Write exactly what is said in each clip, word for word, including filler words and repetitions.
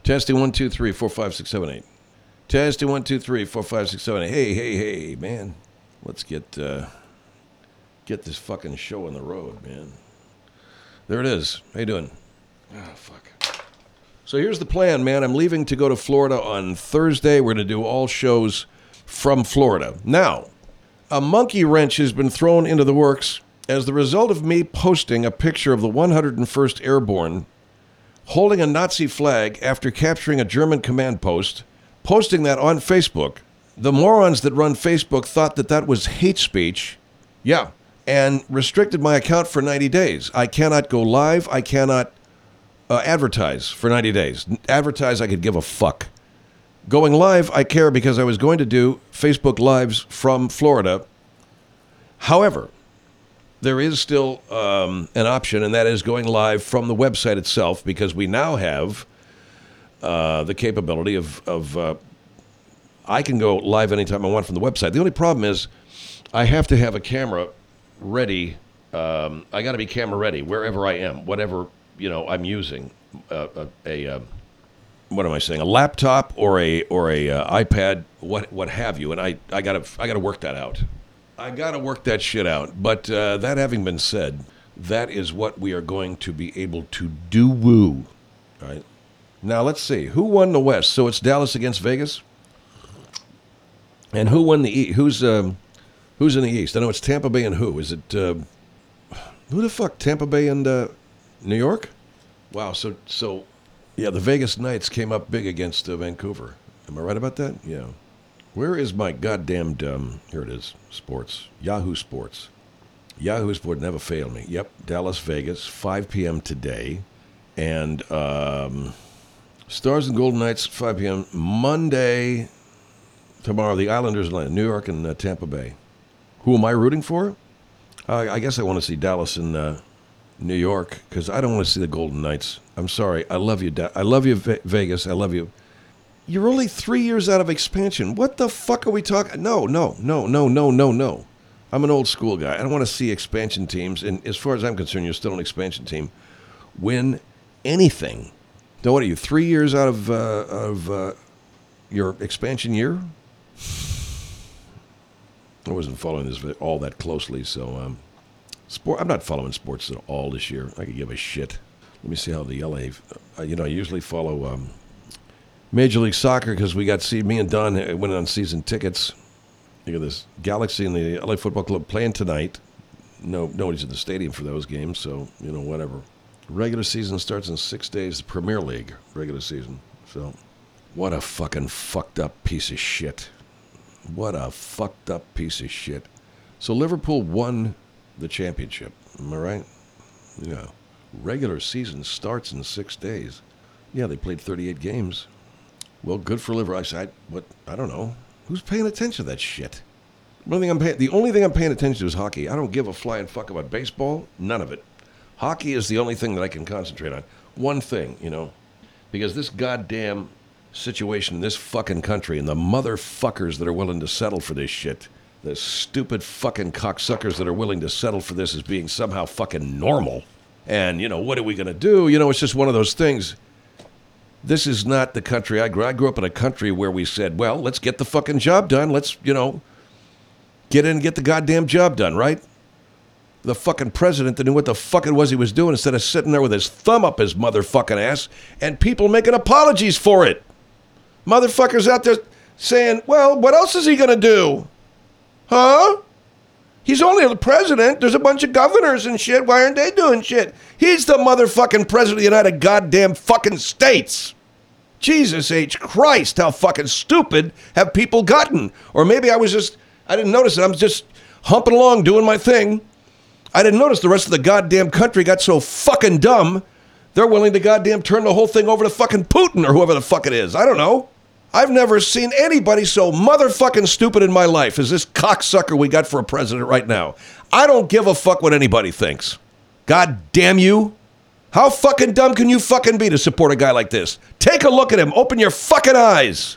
Testing one, two, three, four, five, six, seven, eight. Testing one, two, three, four, five, six, seven, eight. Hey, hey, hey, man. Let's get uh, get this fucking show on the road, man. There it is. How you doing? Oh, fuck. So here's the plan, man. I'm leaving to go to Florida on Thursday. We're going to do all shows from Florida. Now, a monkey wrench has been thrown into the works as the result of me posting a picture of the one hundred first Airborne holding a Nazi flag after capturing a German command post, posting that on Facebook. The morons that run Facebook thought that that was hate speech. Yeah. And restricted my account for ninety days. I cannot go live. I cannot uh, advertise for ninety days. Advertise, I could give a fuck. Going live, I care because I was going to do Facebook Lives from Florida. However, there is still um, an option, and that is going live from the website itself, because we now have uh, the capability of, of uh, I can go live anytime I want from the website. The only problem is I have to have a camera ready. Um, I got to be camera ready wherever I am, whatever, you know, I'm using. Uh, a, a uh, what am I saying? A laptop or a or a uh, iPad, what what have you? And I I got to I got to work that out. I got to work that shit out. But uh, that having been said, that is what we are going to be able to do. Woo. All right. Now, let's see. Who won the West? So it's Dallas against Vegas? And who won the East? Who's, um, who's in the East? I know it's Tampa Bay and who? Is it, uh, who the fuck? Tampa Bay and uh, New York? Wow. So, so, yeah, the Vegas Knights came up big against uh, Vancouver. Am I right about that? Yeah. Where is my goddamn, um, here it is, sports, Yahoo Sports. Yahoo Sports never failed me. Yep, Dallas, Vegas, five p.m. today. And um, Stars and Golden Knights, five p.m. Monday, tomorrow, the Islanders, New York and uh, Tampa Bay. Who am I rooting for? Uh, I guess I want to see Dallas and uh, New York, because I don't want to see the Golden Knights. I'm sorry. I love you, da- I love you, Ve- Vegas. I love you. You're only three years out of expansion. What the fuck are we talking? No, no, no, no, no, no, no. I'm an old school guy. I don't want to see expansion teams, and as far as I'm concerned, you're still an expansion team, win anything. Now, what are you, three years out of uh, of uh, your expansion year? I wasn't following this all that closely, so um, sport. I'm not following sports at all this year. I could give a shit. Let me see how the L A. Uh, you know, I usually follow Um, Major League Soccer, because we got, see, me and Don went on season tickets. Look at this. Galaxy and the L A Football Club playing tonight. No, nobody's in the stadium for those games, so, you know, whatever. Regular season starts in six days, the Premier League regular season. So, what a fucking fucked up piece of shit. What a fucked up piece of shit. So, Liverpool won the championship. Am I right? Yeah. Regular season starts in six days. Yeah, they played thirty-eight games. Well, good for Liverpool. I said, what? I don't know. Who's paying attention to that shit? The only, thing I'm paying, the only thing I'm paying attention to is hockey. I don't give a flying fuck about baseball. None of it. Hockey is the only thing that I can concentrate on. One thing, you know, because this goddamn situation in this fucking country and the motherfuckers that are willing to settle for this shit, the stupid fucking cocksuckers that are willing to settle for this as being somehow fucking normal. And, you know, what are we going to do? You know, it's just one of those things. This is not the country I grew. I grew up in a country where we said, well, let's get the fucking job done. Let's, you know, get in and get the goddamn job done, right? The fucking president that knew what the fuck it was he was doing instead of sitting there with his thumb up his motherfucking ass and people making apologies for it. Motherfuckers out there saying, well, what else is he going to do? Huh? He's only the president. There's a bunch of governors and shit. Why aren't they doing shit? He's the motherfucking president of the United goddamn fucking States. Jesus H. Christ, how fucking stupid have people gotten? Or maybe I was just, I didn't notice it. I'm just humping along doing my thing. I didn't notice the rest of the goddamn country got so fucking dumb, they're willing to goddamn turn the whole thing over to fucking Putin or whoever the fuck it is. I don't know. I've never seen anybody so motherfucking stupid in my life as this cocksucker we got for a president right now. I don't give a fuck what anybody thinks. God damn you. How fucking dumb can you fucking be to support a guy like this? Take a look at him. Open your fucking eyes.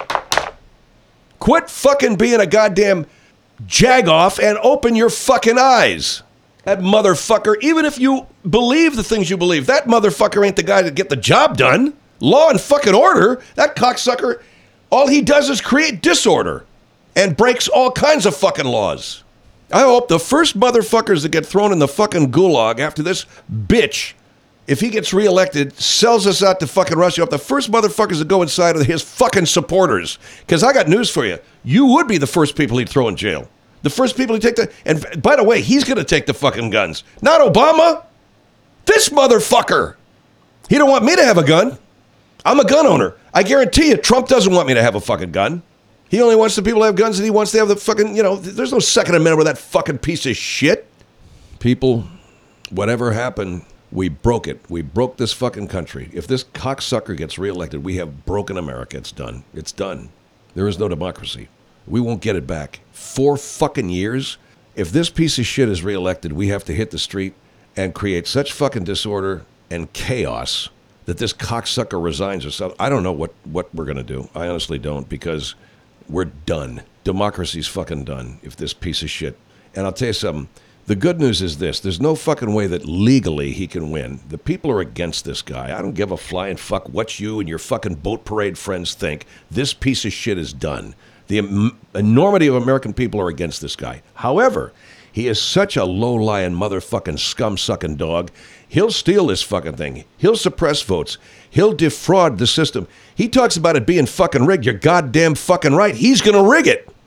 Quit fucking being a goddamn jagoff and open your fucking eyes. That motherfucker, even if you believe the things you believe, that motherfucker ain't the guy to get the job done. Law and fucking order? That cocksucker, all he does is create disorder and breaks all kinds of fucking laws. I hope the first motherfuckers that get thrown in the fucking gulag after this bitch, if he gets reelected, sells us out to fucking Russia, up the first motherfuckers that go inside are his fucking supporters. Because I got news for you. You would be the first people he'd throw in jail. The first people he'd take the... And by the way, he's going to take the fucking guns. Not Obama. This motherfucker. He don't want me to have a gun. I'm a gun owner. I guarantee you, Trump doesn't want me to have a fucking gun. He only wants the people to have guns and he wants to have the fucking, you know, there's no Second Amendment with that fucking piece of shit. People, whatever happened... We broke it. We broke this fucking country. If this cocksucker gets reelected, we have broken America. It's done. It's done. There is no democracy. We won't get it back. Four fucking years? If this piece of shit is reelected, we have to hit the street and create such fucking disorder and chaos that this cocksucker resigns or something. I don't know what, what we're going to do. I honestly don't, because we're done. Democracy's fucking done if this piece of shit. And I'll tell you something. The good news is this. There's no fucking way that legally he can win. The people are against this guy. I don't give a flying fuck what you and your fucking boat parade friends think. This piece of shit is done. The em- enormity of American people are against this guy. However, he is such a low-lying motherfucking scum-sucking dog. He'll steal this fucking thing. He'll suppress votes. He'll defraud the system. He talks about it being fucking rigged. You're goddamn fucking right. He's going to rig it.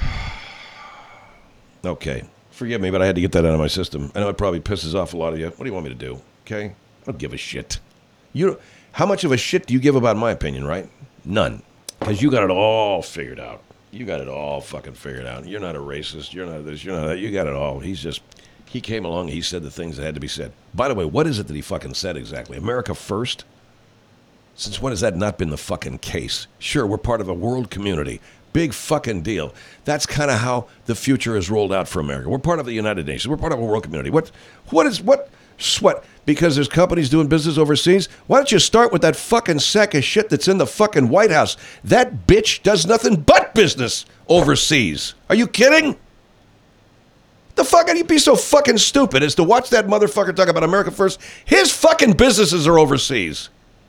Okay. Forgive me, but I had to get that out of my system. I know it probably pisses off a lot of you. What do you want me to do? Okay? I don't give a shit. You, how much of a shit do you give about my opinion, right? None. Because you got it all figured out. You got it all fucking figured out. You're not a racist. You're not this. You're not that. You got it all. He's just, he came along. He said the things that had to be said. By the way, what is it that he fucking said exactly? America first? Since when has that not been the fucking case? Sure, we're part of a world community. Big fucking deal. That's kind of how the future is rolled out for America. We're part of the United Nations. We're part of a world community. What, what is, what, sweat? Because there's companies doing business overseas? Why don't you start with that fucking sack of shit that's in the fucking White House? That bitch does nothing but business overseas. Are you kidding? The fuck, you'd be so fucking stupid as to watch that motherfucker talk about America first. His fucking businesses are overseas.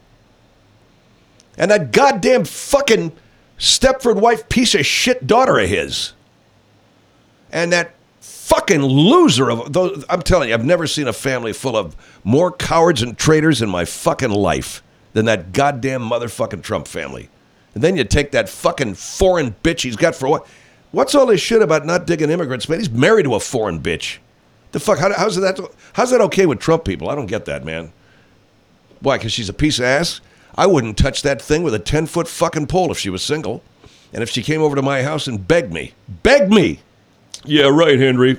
And that goddamn fucking Stepford wife piece of shit daughter of his. And that fucking loser of those. I'm telling you, I've never seen a family full of more cowards and traitors in my fucking life than that goddamn motherfucking Trump family. And then you take that fucking foreign bitch he's got for what? What's all this shit about not digging immigrants, man? He's married to a foreign bitch. The fuck? How, how's that? How's that okay with Trump people? I don't get that, man. Why? Because she's a piece of ass? I wouldn't touch that thing with a ten-foot fucking pole if she was single. And if she came over to my house and begged me. Begged me! Yeah, right, Henry.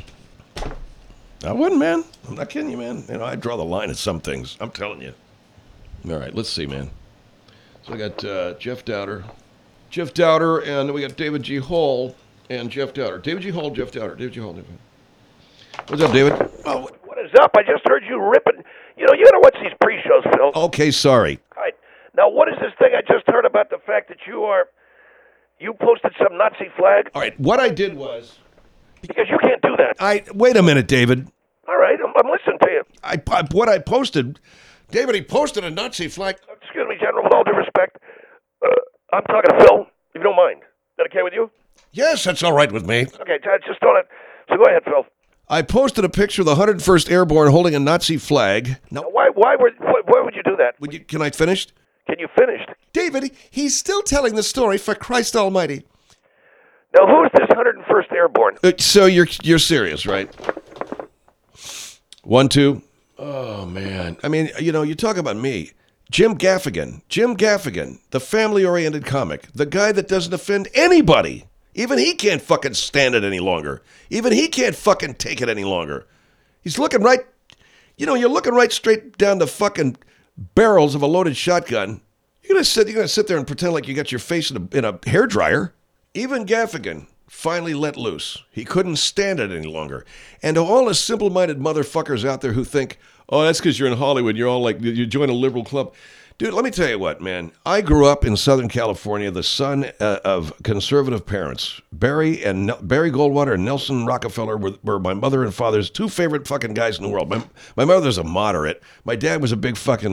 I wouldn't, man. I'm not kidding you, man. You know, I draw the line at some things. I'm telling you. All right, let's see, man. So I got uh, Jeff Dowder. Jeff Dowder, and we got David G. Hall and Jeff Dowder. David G. Hall, Jeff Dowder. David G. Hall. What's up, David? Oh, what is up? I just heard you ripping. You know, you got to watch these pre-shows, Phil. Okay, sorry. All right. Now, what is this thing I just heard about the fact that you are, you posted some Nazi flag? All right, what I did was... Because you can't do that. I Wait a minute, David. All right, I'm, I'm listening to you. I, I What I posted... David, he posted a Nazi flag... Excuse me, General, with all due respect. Uh, I'm talking to Phil, if you don't mind. Is that okay with you? Yes, that's all right with me. Okay, I just thought it. So go ahead, Phil. I posted a picture of the one hundred first Airborne holding a Nazi flag. Now, why, why, were, why, why would you do that? Would you, can I finish? Can you finish? David, he's still telling the story, for Christ almighty. Now, who's this one hundred first Airborne? Uh, so you're you're serious, right? One, two. Oh, man. I mean, you know, you talk about me. Jim Gaffigan. Jim Gaffigan, the family-oriented comic. The guy that doesn't offend anybody. Even he can't fucking stand it any longer. Even he can't fucking take it any longer. He's looking right, you know, you're looking right straight down the fucking barrels of a loaded shotgun. You're gonna sit, you're gonna sit there and pretend like you got your face in a, in a hairdryer. Even Gaffigan finally let loose. He couldn't stand it any longer. And to all the simple-minded motherfuckers out there who think, oh, that's because you're in Hollywood, you're all like, you join a liberal club. Dude, let me tell you what, man. I grew up in Southern California, the son uh, of conservative parents. Barry and N- Barry Goldwater and Nelson Rockefeller were, were my mother and father's two favorite fucking guys in the world. My, my mother's a moderate. My dad was a big fucking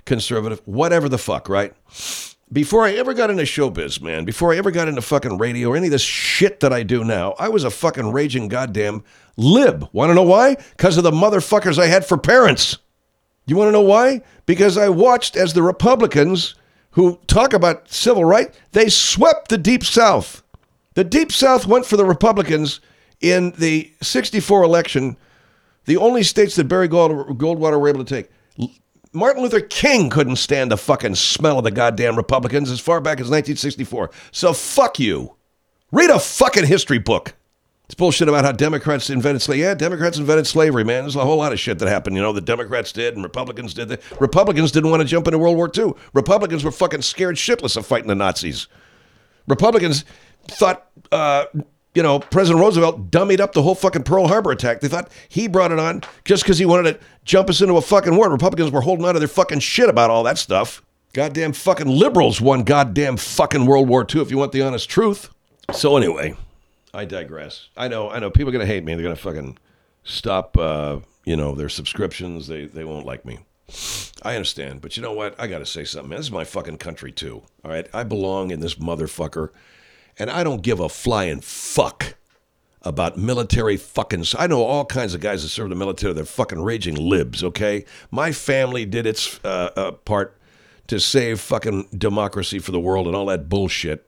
conservative, whatever the fuck, right? Before I ever got into showbiz, man, before I ever got into fucking radio or any of this shit that I do now, I was a fucking raging goddamn lib. Want to know why? Because of the motherfuckers I had for parents. You want to know why? Because I watched as the Republicans who talk about civil rights, they swept the Deep South. The Deep South went for the Republicans in the sixty-four election, the only states that Barry Gold, Goldwater were able to take. Martin Luther King couldn't stand the fucking smell of the goddamn Republicans as far back as nineteen sixty-four. So fuck you. Read a fucking history book. It's bullshit about how Democrats invented slavery. Yeah, Democrats invented slavery, man. There's a whole lot of shit that happened, you know, the Democrats did and Republicans did. That. Republicans didn't want to jump into World War Two. Republicans were fucking scared shitless of fighting the Nazis. Republicans thought, uh, you know, President Roosevelt dummied up the whole fucking Pearl Harbor attack. They thought he brought it on just because he wanted to jump us into a fucking war. Republicans were holding on to their fucking shit about all that stuff. Goddamn fucking liberals won goddamn fucking World War Two, if you want the honest truth. So anyway, I digress. I know, I know. People are going to hate me. They're going to fucking stop, uh, you know, their subscriptions. They they won't like me. I understand. But you know what? I got to say something, man. This is my fucking country, too. All right? I belong in this motherfucker. And I don't give a flying fuck about military fucking... I know all kinds of guys that serve the military. They're fucking raging libs, okay? My family did its uh, uh, part to save fucking democracy for the world and all that bullshit.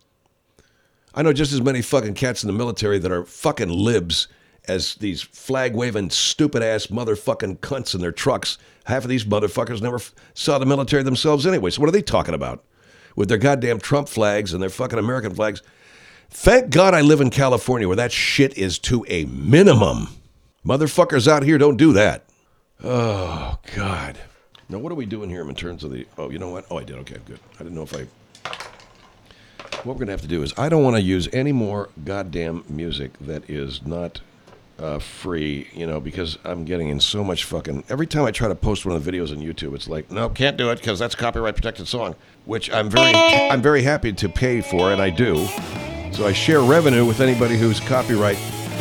I know just as many fucking cats in the military that are fucking libs as these flag-waving, stupid-ass motherfucking cunts in their trucks. Half of these motherfuckers never f- saw the military themselves anyway. So what are they talking about? With their goddamn Trump flags and their fucking American flags. Thank God I live in California where that shit is to a minimum. Motherfuckers out here don't do that. Oh, God. Now, what are we doing here in terms of the... Oh, you know what? Oh, I did. Okay, good. I didn't know if I... What we're going to have to do is I don't want to use any more goddamn music that is not uh, free, you know, because I'm getting in so much fucking... Every time I try to post one of the videos on YouTube, it's like, no, can't do it because that's a copyright-protected song, which I'm very, I'm very happy to pay for, and I do. So I share revenue with anybody whose copyright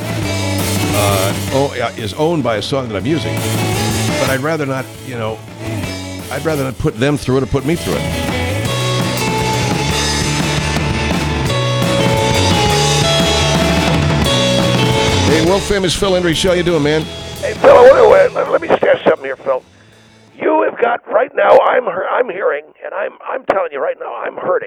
uh, is owned by a song that I'm using. But I'd rather not, you know, I'd rather not put them through it or put me through it. Hey, world famous Phil Hendricks, how you doing, man? Hey, Phil, wait, wait, let, let me suggest something here, Phil. You have got right now. I'm I'm hearing, and I'm I'm telling you right now, I'm hurting.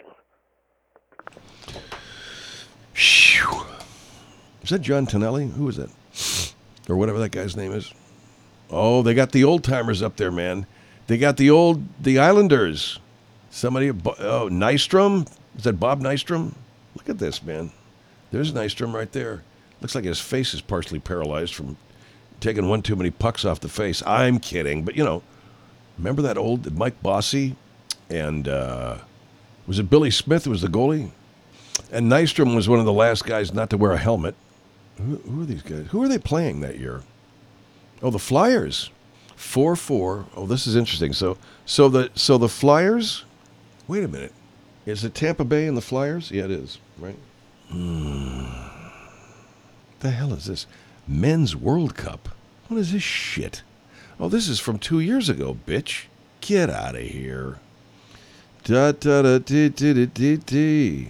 Phew. Is that John Tonelli? Who is that? Or whatever that guy's name is. Oh, they got the old timers up there, man. They got the old the Islanders. Somebody. Oh, Nystrom. Is that Bob Nystrom? Look at this, man. There's Nystrom right there. Looks like his face is partially paralyzed from taking one too many pucks off the face. I'm kidding, but you know, remember that old Mike Bossy, and uh, was it Billy Smith who was the goalie? And Nystrom was one of the last guys not to wear a helmet. Who, who are these guys? Who are they playing that year? Oh, the Flyers. four four. Oh, this is interesting. So, so the so the Flyers. Wait a minute. Is it Tampa Bay and the Flyers? Yeah, it is. Right. Hmm. The hell is this? Men's World Cup. What is this shit? Oh, this is from two years ago, bitch. Get out of here. Da da da dee dee dee dee dee.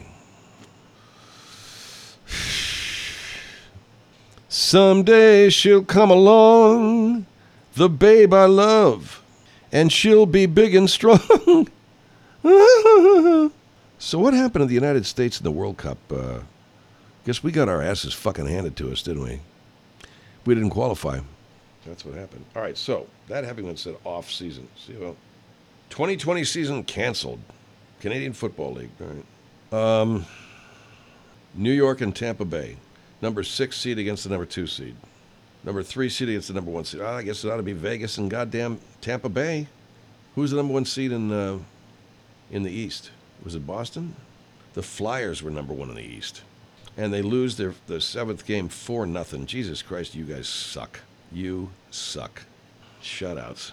Someday she'll come along, the babe I love, and she'll be big and strong. So what happened to the United States in the World Cup? Uh, guess we got our asses fucking handed to us, didn't we? We didn't qualify. That's what happened. All right, so that having been said, off season. See, well, twenty twenty season canceled. Canadian Football League. All right. Um, New York and Tampa Bay. Number six seed against the number two seed. Number three seed against the number one seed. Oh, I guess it ought to be Vegas and goddamn Tampa Bay. Who's the number one seed in uh, in the East? Was it Boston? The Flyers were number one in the East. And they lose their the seventh game four nothing. Jesus Christ, you guys suck. You suck. Shutouts.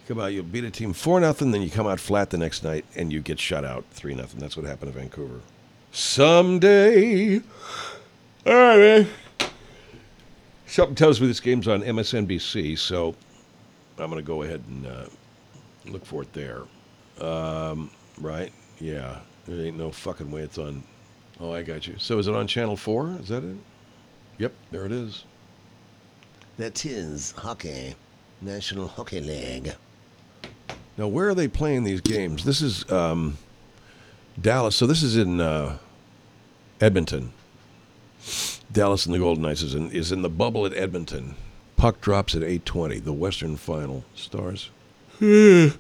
Come out, you beat a team four nothing, then you come out flat the next night and you get shut out three nothing. That's what happened to Vancouver. Someday. All right, man. Something tells me this game's on M S N B C, so I'm going to go ahead and uh, look for it there. Um, right? Yeah. There ain't no fucking way it's on. Oh, I got you. So is it on Channel four? Is that it? Yep, there it is. That is hockey. National Hockey League. Now, where are they playing these games? This is um, Dallas. So this is in uh, Edmonton. Dallas and the Golden Knights is in, is in the bubble at Edmonton. Puck drops at eight twenty. The Western Final. Stars. This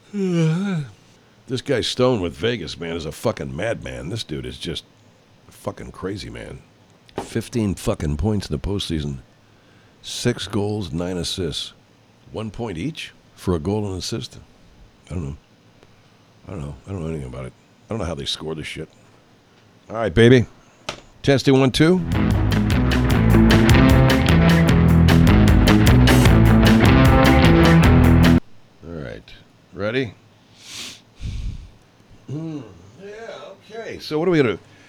guy Stone with Vegas, man, is a fucking madman. This dude is just fucking crazy, man. fifteen fucking points in the postseason. Six goals, nine assists. One point each for a goal and assist. I don't know. I don't know. I don't know anything about it. I don't know how they score this shit. All right, baby. Testing one, two. All right. Ready? Mm, yeah, okay. So what are we going to do?